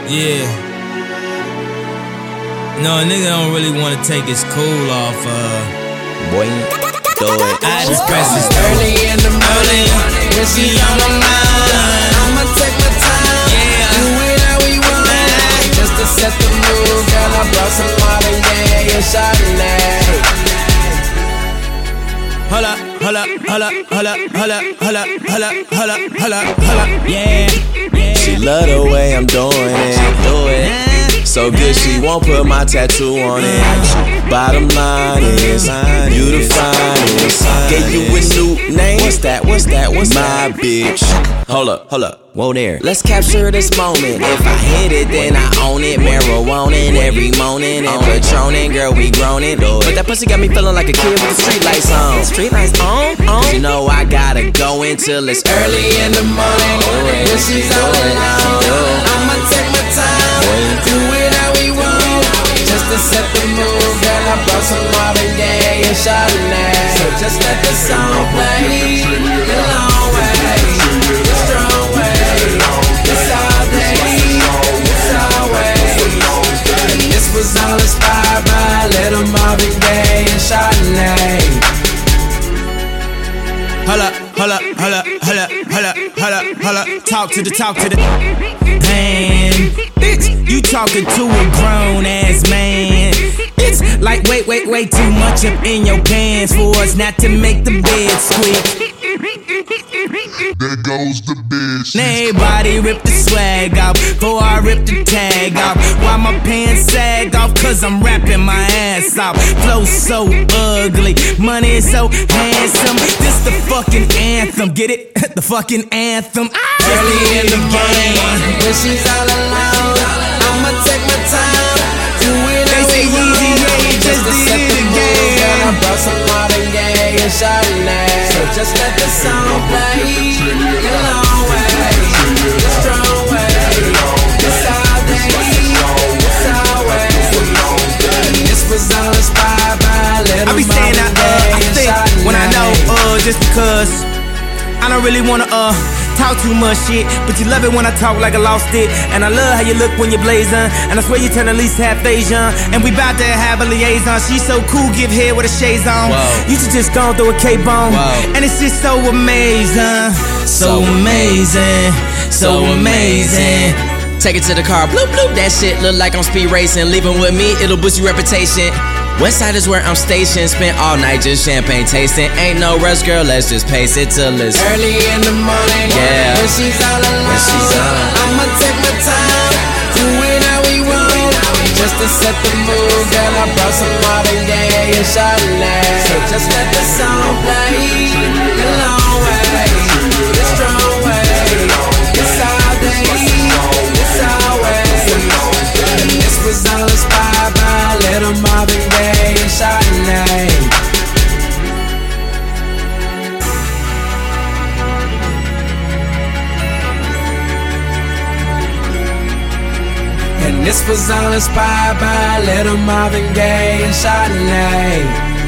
Yeah. No, a nigga don't really want to take his cool off. Boy, throw it. I just press it early in the morning. When she's on my mind, I'ma take my time. Do it how we want. Just to set the mood, girl, I brought some modern day and Chardonnay. Hold up, hold up, hold up, hold up, hold up, hold up, hold up, hold up, hold up, hold up, yeah. She love the way I'm doing it. Do it. So good she won't put my tattoo on it. Bottom line is, you the finest. Gave you a new name. What's that? My bitch. Hold up, whoa there. Let's capture this moment. If I hit it, then I own it. Marijuana every morning and Patronin', girl, we grown it. But that pussy got me feeling like a kid with the street lights on. Street lights on. You know I gotta go until it's early in the morning. When she's all alone, I'ma take my time. Do it how we want. Just to set the mood, girl, I brought some Marvin Gaye and Chardonnay. So just let the song play. The long way, the strong way, it's all day, it's all way. This was all inspired by little Marvin Gaye and Chardonnay. Hold up, hold up, hold up, hold up, hold up, hold up, hold up. Talk to the man. Bitch, you talking to a grown ass man. It's like way too much up in your pants for us not to make the bed squeak. There goes the bitch. Now everybody rip the swag off before I rip the tag off. Why my pants sag off? Cause I'm rapping my ass off. Flow so ugly, money is so handsome. This the fucking anthem, get it? The fucking anthem. Early in the morning, when she's all alone, I'ma take my time. Do it how we want. Just to set the mood, girl, I brought some Marvin Gaye and Chardonnay. So just let the song play. The long way, the strong way, it's all day, it's all way. This was all inspired by little I be saying Marvin Gaye I and think Chardonnay. when I know, just because I don't really wanna talk too much shit, but you love it when I talk like I lost it. And I love how you look when you're blazing, and I swear you turn at least half Asian. And we bout to have a liaison. She's so cool, give head with a shades on. Whoa. You should just go through a K-bone. And it's just so amazing, so amazing, so amazing. Take it to the car, bloop bloop. That shit look like I'm speed racing. Leaving with me, it'll boost your reputation. Westside is where I'm stationed. Spent all night just champagne tasting. Ain't no rush, girl, let's just pace it till it's early in the morning. Yeah. When she's all alone, I'ma take my time. Do it how we want. Just to set the mood, girl, I brought some Marvin Gaye and Chardonnay. So just let the song play. The long way, the strong way, it's all day, it's all way. This was all inspired by little Marvin Gaye and Chardonnay. And this was all inspired by little Marvin Gaye and Chardonnay.